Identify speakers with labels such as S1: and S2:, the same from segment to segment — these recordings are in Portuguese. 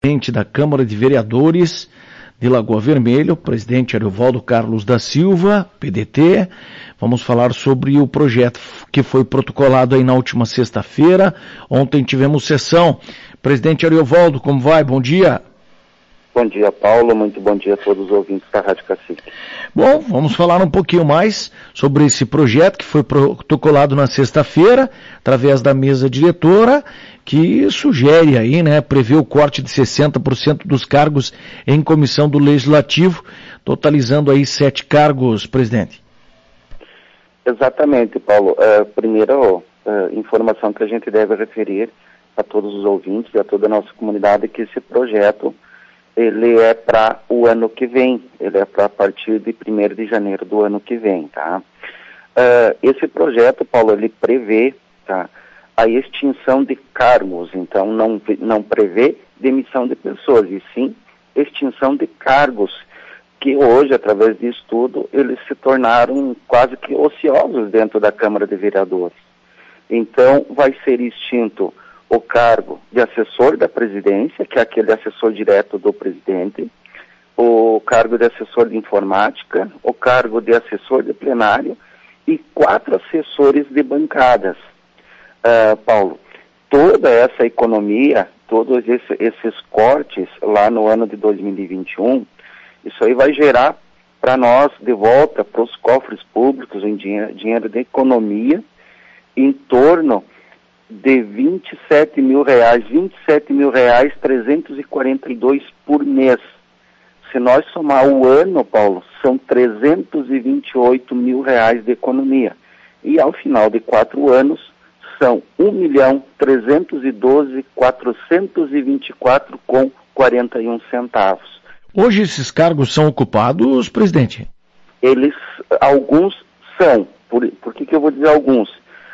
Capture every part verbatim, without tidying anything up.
S1: Presidente da Câmara de Vereadores de Lagoa Vermelha, o presidente Ariovaldo Carlos da Silva, P D T. Vamos falar sobre o projeto que foi protocolado aí na última sexta-feira. Ontem tivemos sessão. Presidente Ariovaldo, como vai? Bom dia.
S2: Bom dia, Paulo. Muito bom dia a todos os ouvintes da Rádio Cacique.
S1: Bom, vamos falar um pouquinho mais sobre esse projeto que foi protocolado na sexta-feira, através da mesa diretora, que sugere aí, né, prevê o corte de sessenta por cento dos cargos em comissão do Legislativo, totalizando aí sete cargos, presidente.
S2: Exatamente, Paulo. Uh, primeira uh, informação que a gente deve referir a todos os ouvintes e a toda a nossa comunidade é que esse projeto ele é para o ano que vem, ele é para a partir de primeiro de janeiro do ano que vem, tá? Uh, esse projeto, Paulo, ele prevê, tá, a extinção de cargos, então não, não prevê demissão de pessoas, e sim extinção de cargos, que hoje, através de estudo, eles se tornaram quase que ociosos dentro da Câmara de Vereadores. Então, vai ser extinto o cargo de assessor da presidência, que é aquele assessor direto do presidente, o cargo de assessor de informática, o cargo de assessor de plenário e quatro assessores de bancadas. Uh, Paulo, toda essa economia, todos esse, esses cortes lá no ano de dois mil e vinte e um, isso aí vai gerar para nós de volta para os cofres públicos em dinheiro, dinheiro de economia em torno de vinte e sete mil reais, vinte e sete mil reais, trezentos e quarenta e dois por mês. Se nós somar o ano, Paulo, são trezentos e vinte e oito mil reais de economia. E ao final de quatro anos, são um milhão trezentos e doze mil quatrocentos e vinte e quatro com quarenta e um centavos.
S1: Hoje esses cargos são ocupados, presidente?
S2: Eles, alguns são. Por, por que que eu vou dizer alguns?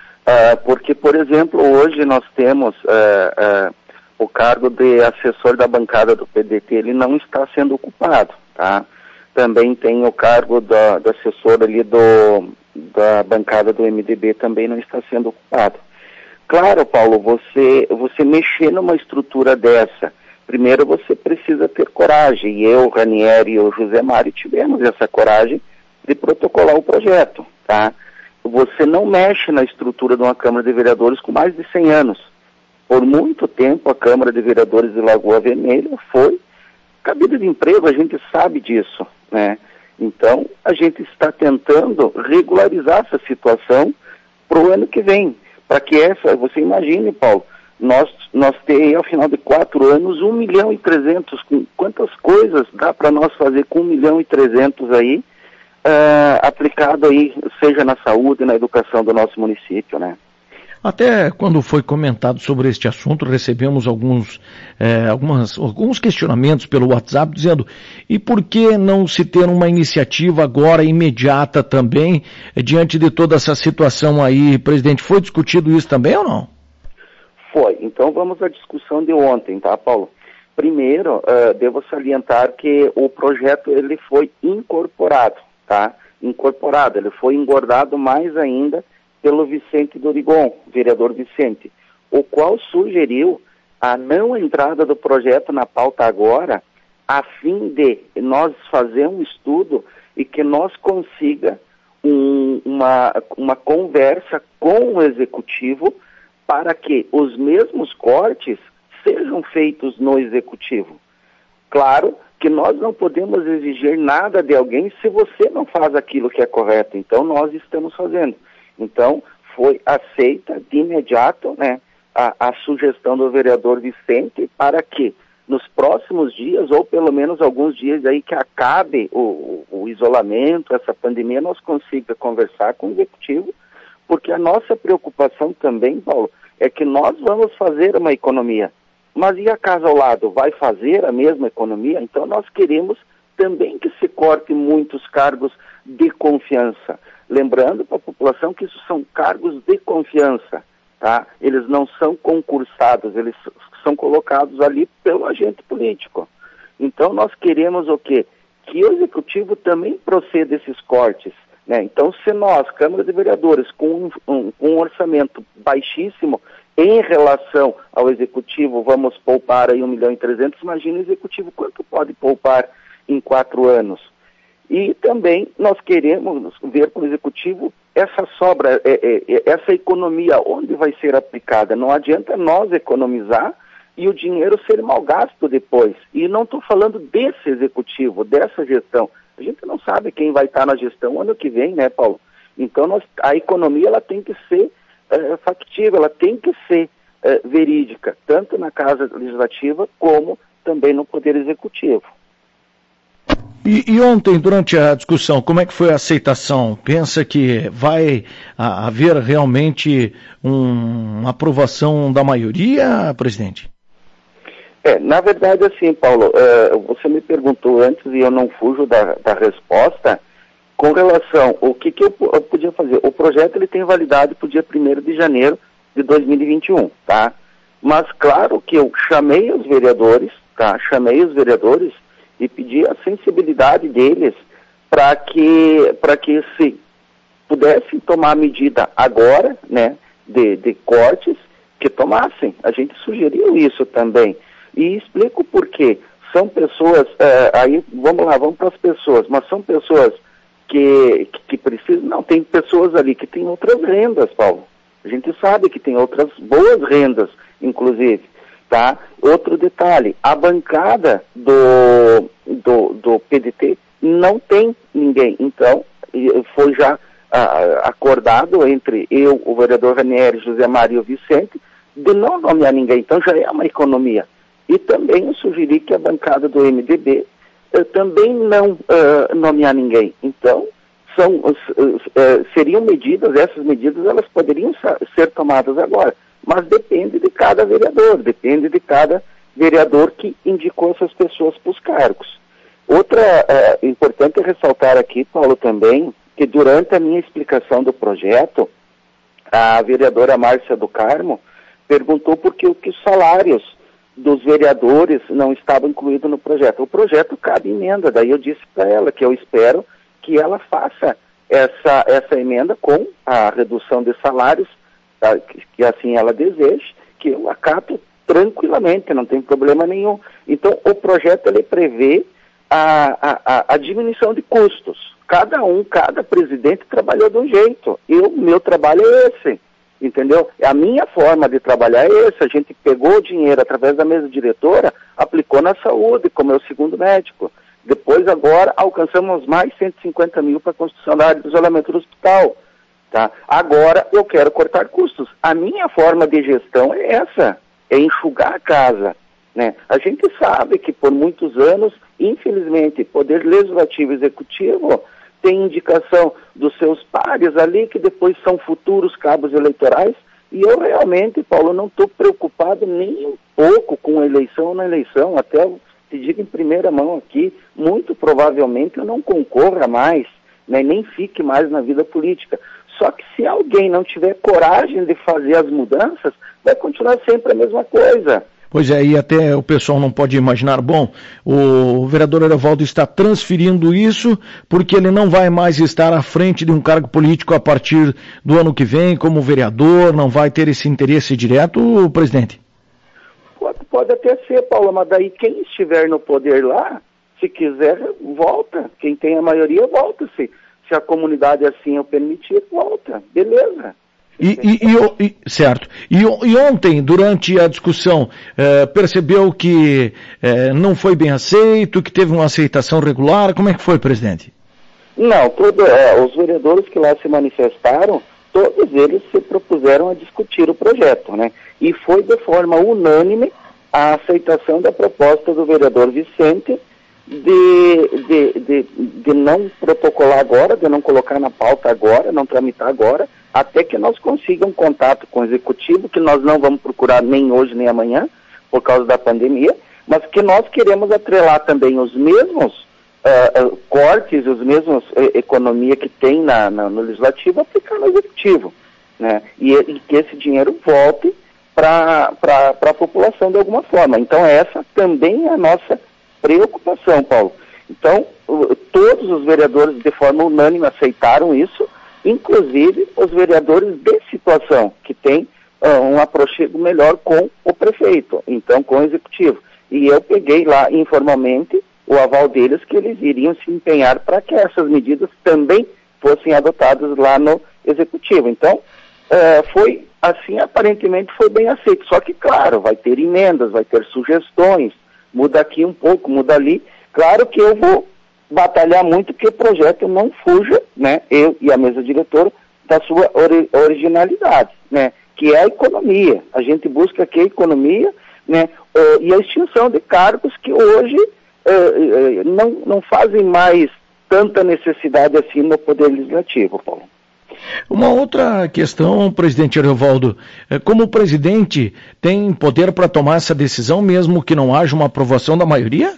S2: Uh, porque, por exemplo, hoje nós temos uh, uh, o cargo de assessor da bancada do P D T, ele não está sendo ocupado, tá? Também tem o cargo da, do assessor ali do, da bancada do M D B, também não está sendo ocupado. Claro, Paulo, você, você mexer numa estrutura dessa, primeiro você precisa ter coragem, e eu, o Ranieri e o José Mário tivemos essa coragem de protocolar o projeto, tá? Você não mexe na estrutura de uma Câmara de Vereadores com mais de cem anos. Por muito tempo, a Câmara de Vereadores de Lagoa Vermelha foi cabida de emprego, a gente sabe disso, né? Então, a gente está tentando regularizar essa situação para o ano que vem. Para que essa, você imagine, Paulo, nós, nós ter ao final de quatro anos um milhão e trezentos, quantas coisas dá para nós fazer com um milhão e trezentos aí, Uh, aplicado aí, seja na saúde e na educação do nosso município, né?
S1: Até quando foi comentado sobre este assunto, recebemos alguns, eh, algumas, alguns questionamentos pelo WhatsApp dizendo, e por que não se ter uma iniciativa agora imediata também, eh, diante de toda essa situação aí, presidente? Foi discutido isso também ou não?
S2: Foi. Então vamos à discussão de ontem, tá, Paulo? Primeiro, uh, devo salientar que o projeto ele foi incorporado. Tá? Incorporado, ele foi engordado mais ainda pelo Vicente Dorigon, vereador Vicente, o qual sugeriu a não entrada do projeto na pauta agora, a fim de nós fazer um estudo e que nós consiga um, uma, uma conversa com o executivo para que os mesmos cortes sejam feitos no executivo. Claro que nós não podemos exigir nada de alguém se você não faz aquilo que é correto. Então, nós estamos fazendo. Então, foi aceita de imediato, né, a, a sugestão do vereador Vicente para que nos próximos dias, ou pelo menos alguns dias aí que acabe o, o, o isolamento, essa pandemia, nós consiga conversar com o executivo, porque a nossa preocupação também, Paulo, é que nós vamos fazer uma economia. Mas e a casa ao lado vai fazer a mesma economia? Então nós queremos também que se corte muitos cargos de confiança. Lembrando para a população que isso são cargos de confiança, tá? Eles não são concursados, eles são colocados ali pelo agente político. Então nós queremos o quê? Que o executivo também proceda esses cortes, né? Então se nós, Câmara de Vereadores, com um, um, um orçamento baixíssimo, em relação ao executivo, vamos poupar aí um milhão e trezentos, imagina o executivo quanto pode poupar em quatro anos. E também nós queremos ver para o executivo essa sobra, é, é, essa economia, onde vai ser aplicada. Não adianta nós economizar e o dinheiro ser mal gasto depois. E não estou falando desse executivo, dessa gestão. A gente não sabe quem vai estar na gestão ano que vem, né, Paulo? Então nós, a economia ela tem que ser é, factível, ela tem que ser é, verídica, tanto na Casa Legislativa como também no Poder Executivo.
S1: E, e ontem, durante a discussão, como é que foi a aceitação? Pensa que vai a, haver realmente um, uma aprovação da maioria, presidente?
S2: É, na verdade, assim, Paulo, uh, você me perguntou antes e eu não fujo da, da resposta com relação ao que, que eu, eu podia fazer. O projeto ele tem validade para o dia primeiro de janeiro de dois mil e vinte e um, tá? Mas claro que eu chamei os vereadores, tá? Chamei os vereadores e pedi a sensibilidade deles para que, para que se pudessem tomar medida agora, né, de, de cortes, que tomassem. A gente sugeriu isso também. E explico por quê. São pessoas, é, aí vamos lá, vamos para as pessoas, mas são pessoas que, que, que precisam, não, tem pessoas ali que têm outras rendas, Paulo. A gente sabe que tem outras boas rendas, inclusive. Tá? Outro detalhe, a bancada do, do, do P D T não tem ninguém, então foi já ah, acordado entre eu, o vereador Ranieri, José Mário e o Vicente, de não nomear ninguém, então já é uma economia. E também eu sugeri que a bancada do M D B eh, também não eh, nomear ninguém, então são, eh, seriam medidas, essas medidas elas poderiam ser tomadas agora. Mas depende de cada vereador, depende de cada vereador que indicou essas pessoas para os cargos. Outra é, importante ressaltar aqui, Paulo, também, que durante a minha explicação do projeto, a vereadora Márcia do Carmo perguntou por que, que os salários dos vereadores não estavam incluídos no projeto. O projeto cabe emenda, daí eu disse para ela que eu espero que ela faça essa, essa emenda com a redução de salários, Tá, que, que assim ela deseja, que eu acato tranquilamente, não tem problema nenhum. Então, o projeto ele prevê a, a, a diminuição de custos. Cada um, cada presidente trabalhou de um jeito. Eu, meu trabalho é esse, entendeu? A minha forma de trabalhar é essa. A gente pegou o dinheiro através da mesa diretora, aplicou na saúde, como é o segundo médico. Depois, agora, alcançamos mais cento e cinquenta mil para a construção da área de isolamento do hospital. Tá? Agora eu quero cortar custos. A minha forma de gestão é essa, é enxugar a casa. Né? A gente sabe que por muitos anos, infelizmente, Poder Legislativo e Executivo tem indicação dos seus pares ali, que depois são futuros cabos eleitorais, e eu realmente, Paulo, não estou preocupado nem um pouco com a eleição ou não eleição, até eu te digo em primeira mão aqui, muito provavelmente eu não concorra mais, né? Nem fique mais na vida política. Só que se alguém não tiver coragem de fazer as mudanças, vai continuar sempre a mesma coisa.
S1: Pois é, e até o pessoal não pode imaginar, bom, o vereador Erovaldo está transferindo isso porque ele não vai mais estar à frente de um cargo político a partir do ano que vem como vereador, não vai ter esse interesse direto, presidente?
S2: Pode, pode até ser, Paulo, mas daí quem estiver no poder lá, se quiser, volta. Quem tem a maioria, volta-se. Se a comunidade assim o permitir, volta. Beleza.
S1: E, e, e, certo. E, e ontem, durante a discussão, eh, percebeu que eh, não foi bem aceito, que teve uma aceitação regular? Como é que foi, presidente?
S2: Não, todo, é, os vereadores que lá se manifestaram, todos eles se propuseram a discutir o projeto, né? E foi de forma unânime a aceitação da proposta do vereador Vicente, De, de, de, de não protocolar agora, de não colocar na pauta agora, não tramitar agora, até que nós consigamos contato com o executivo, que nós não vamos procurar nem hoje nem amanhã, por causa da pandemia, mas que nós queremos atrelar também os mesmos uh, uh, cortes, os mesmos uh, economia que tem na, na, no legislativo, aplicar no executivo, né? E, e que esse dinheiro volte para a população de alguma forma. Então essa também é a nossa preocupação, Paulo. Então, todos os vereadores de forma unânime aceitaram isso, inclusive os vereadores de situação, que têm uh, um aproxego melhor com o prefeito, então com o executivo. E eu peguei lá informalmente o aval deles que eles iriam se empenhar para que essas medidas também fossem adotadas lá no executivo. Então, uh, foi assim, aparentemente foi bem aceito. Só que, claro, vai ter emendas, vai ter sugestões, muda aqui um pouco, muda ali. Claro que eu vou batalhar muito que o projeto não fuja, né, eu e a mesa diretora, da sua ori originalidade, né, que é a economia. A gente busca aqui a economia, né, uh, e a extinção de cargos que hoje uh, uh, não, não fazem mais tanta necessidade assim no Poder Legislativo, Paulo.
S1: Uma outra questão, presidente Ariovaldo, como o presidente tem poder para tomar essa decisão, mesmo que não haja uma aprovação da maioria?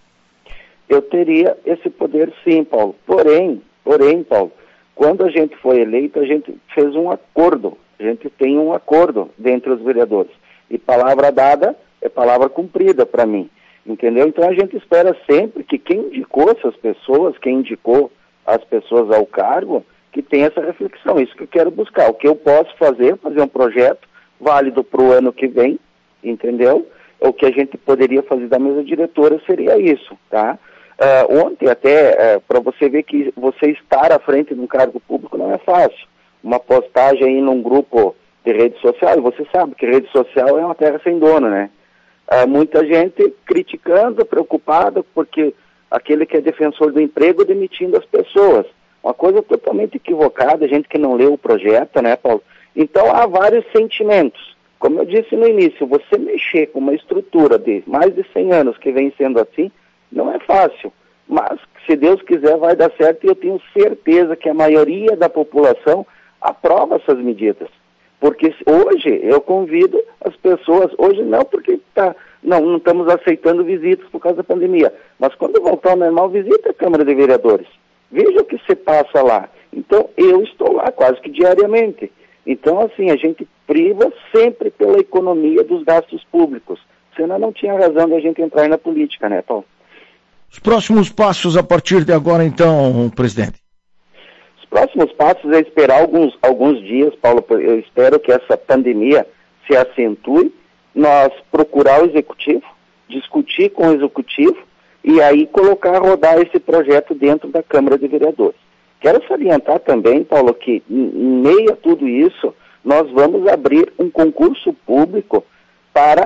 S2: Eu teria esse poder sim, Paulo. Porém, porém, Paulo, quando a gente foi eleito, a gente fez um acordo, a gente tem um acordo dentre os vereadores. E palavra dada é palavra cumprida para mim, entendeu? Então a gente espera sempre que quem indicou essas pessoas, quem indicou as pessoas ao cargo, que tenha essa reflexão, isso que eu quero buscar. O que eu posso fazer, fazer um projeto válido para o ano que vem, entendeu? O que a gente poderia fazer da mesa diretora seria isso, tá? Uh, ontem até, uh, para você ver que você estar à frente de um cargo público não é fácil. Uma postagem aí num grupo de rede social, e você sabe que rede social é uma terra sem dono, né? Uh, muita gente criticando, preocupada, porque aquele que é defensor do emprego demitindo as pessoas. Uma coisa totalmente equivocada, gente que não leu o projeto, né, Paulo? Então há vários sentimentos. Como eu disse no início, você mexer com uma estrutura de mais de cem anos que vem sendo assim, não é fácil. Mas, se Deus quiser, vai dar certo e eu tenho certeza que a maioria da população aprova essas medidas. Porque hoje eu convido as pessoas, hoje não porque tá, não, não estamos aceitando visitas por causa da pandemia, mas quando voltar ao normal, visita a Câmara de Vereadores. Veja o que se passa lá. Então, eu estou lá quase que diariamente. Então, assim, a gente priva sempre pela economia dos gastos públicos. Senão não tinha razão de a gente entrar na política, né, Paulo?
S1: Os próximos passos a partir de agora, então, presidente?
S2: Os próximos passos é esperar alguns, alguns dias, Paulo. Eu espero que essa pandemia se acentue, nós procurar o executivo, discutir com o executivo, e aí colocar a rodar esse projeto dentro da Câmara de Vereadores. Quero salientar também, Paulo, que em meio a tudo isso, nós vamos abrir um concurso público para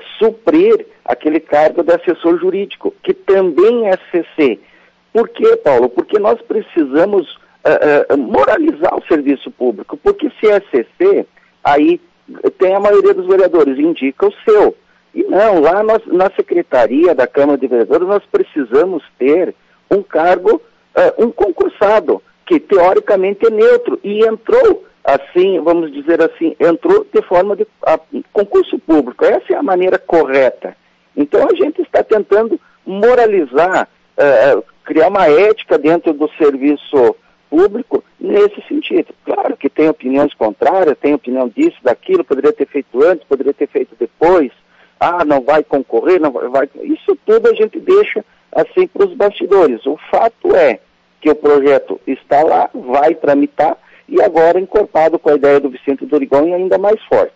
S2: suprir aquele cargo de assessor jurídico, que também é C C. Por quê, Paulo? Porque nós precisamos uh, uh, moralizar o serviço público, porque se é C C, aí tem a maioria dos vereadores, indica o seu. E não, lá nós, na Secretaria da Câmara de Vereadores nós precisamos ter um cargo, uh, um concursado, que teoricamente é neutro, e entrou assim, vamos dizer assim, entrou de forma de a, concurso público. Essa é a maneira correta. Então a gente está tentando moralizar, uh, criar uma ética dentro do serviço público nesse sentido. Claro que tem opiniões contrárias, tem opinião disso, daquilo, poderia ter feito antes, poderia ter feito depois. Ah, não vai concorrer, não vai... Isso tudo a gente deixa assim para os bastidores. O fato é que o projeto está lá, vai tramitar, e agora encorpado com a ideia do Vicente Dorigon e ainda mais forte.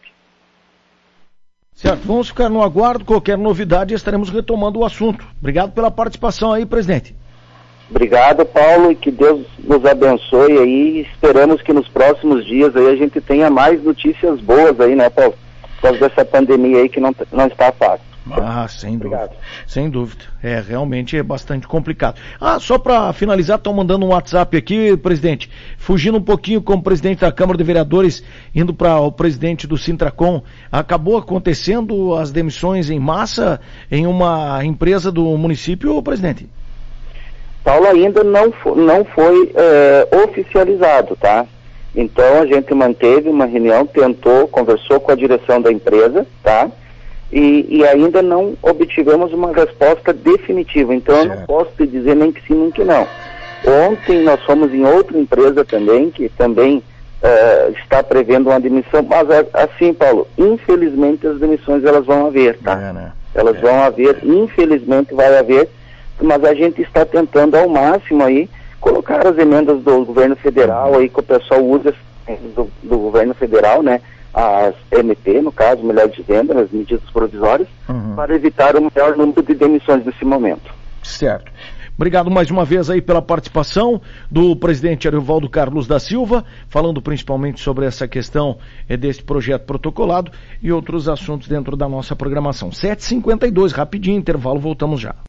S1: Certo, vamos ficar no aguardo, qualquer novidade estaremos retomando o assunto. Obrigado pela participação aí, presidente.
S2: Obrigado, Paulo, e que Deus nos abençoe aí. Esperamos que nos próximos dias aí a gente tenha mais notícias boas aí, né, Paulo? Por causa dessa pandemia aí que não, não está fácil.
S1: Ah, sem dúvida. Obrigado. Sem dúvida. É, realmente é bastante complicado. Ah, só para finalizar, estão mandando um WhatsApp aqui, presidente, fugindo um pouquinho como presidente da Câmara de Vereadores, indo para o presidente do Sintracom. Acabou acontecendo as demissões em massa em uma empresa do município, presidente?
S2: Paulo, ainda não, não foi é, oficializado, tá? Então a gente manteve uma reunião, tentou, conversou com a direção da empresa, tá? E, e ainda não obtivemos uma resposta definitiva. Então certo. Eu não posso te dizer nem que sim, nem que não. Ontem nós fomos em outra empresa também, que também uh, está prevendo uma demissão, mas assim, Paulo, infelizmente as demissões elas vão haver, tá? É, né? Elas é, vão haver, é. Infelizmente vai haver, mas a gente está tentando ao máximo aí colocar as emendas do governo federal aí que o pessoal usa do, do governo federal, né? as M P, no caso, melhor dizendo, as medidas provisórias, uhum. para evitar o maior número de demissões nesse momento.
S1: Certo. Obrigado mais uma vez aí pela participação do presidente Ariovaldo Carlos da Silva, falando principalmente sobre essa questão é, desse projeto protocolado e outros assuntos dentro da nossa programação. sete e cinquenta e dois, rapidinho, intervalo, voltamos já.